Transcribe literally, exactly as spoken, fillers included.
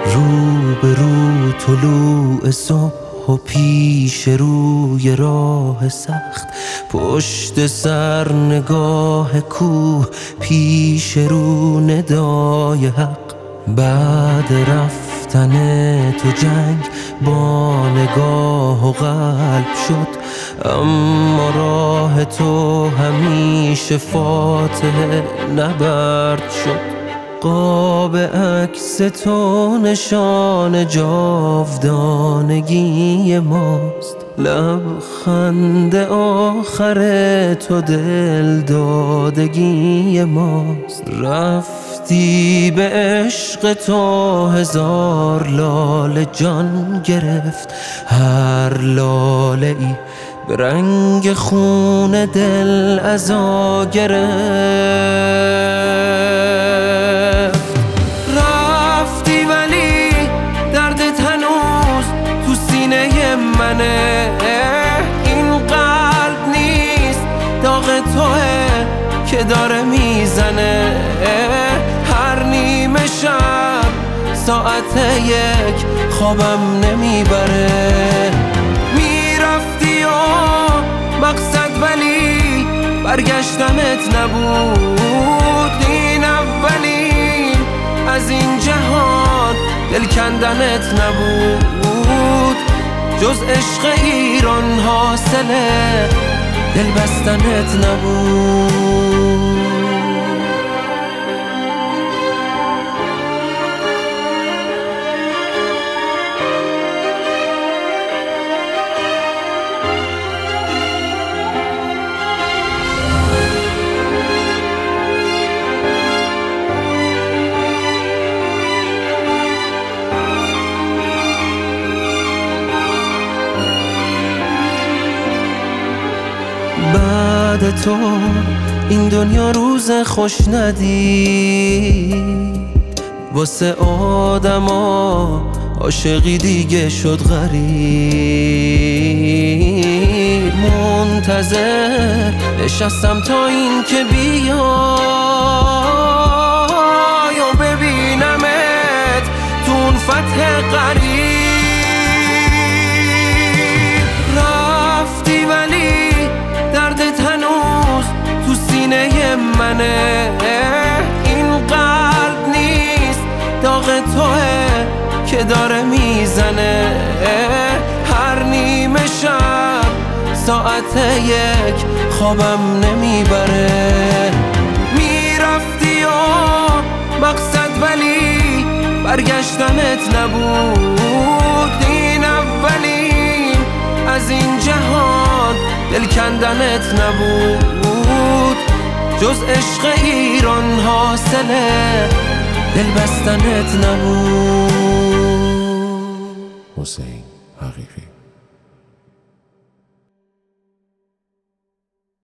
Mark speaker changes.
Speaker 1: رو به رو طلوع صبح و پیش روی راه سخت، پشت سر نگاه کوه، پیش رو ندای حق. بعد رفتن تو جنگ با نگاه و قلب شد، اما راه تو همیشه فاتح نبرد شد. قاب عکس تو نشان جاودانگی ماست، لبخند آخر تو دل دادگی ماست. رفتی به عشق تو هزار لاله جان گرفت، هر لاله ای به رنگ خون دل عزا گرفت. رفتی ولی دردت هنوز تو سینه منه، این قلب نیست داغ توه که داره میزنه. هر نیمه شب ساعت یک خوابم نمیبره. میرفتی و مقصد ولی برگشتنت نبود، این اولین از این جهان دل کندنت نبود. جز عشق ایران حاصله دل بستنت نبود. بعد تو این دنیا روز خوش ندید، واسه آدما عاشقی دیگه شد غریب. منتظر نشستم تا این که بیای و ببینمت تو اون فتح غریب. رفتی ولی دردت هنوز تو سینه منه، این قلب نیست داغ توه که داره میزنه. هر نیمه شب ساعت یک خوابم نمیبره. میرفتی و مقصد ولی برگشتنت نبود، این اولین از این جهان دل کندنت نبود. جز عشق ایران حاصله دل بستنت نبود.
Speaker 2: حسین حقیقی.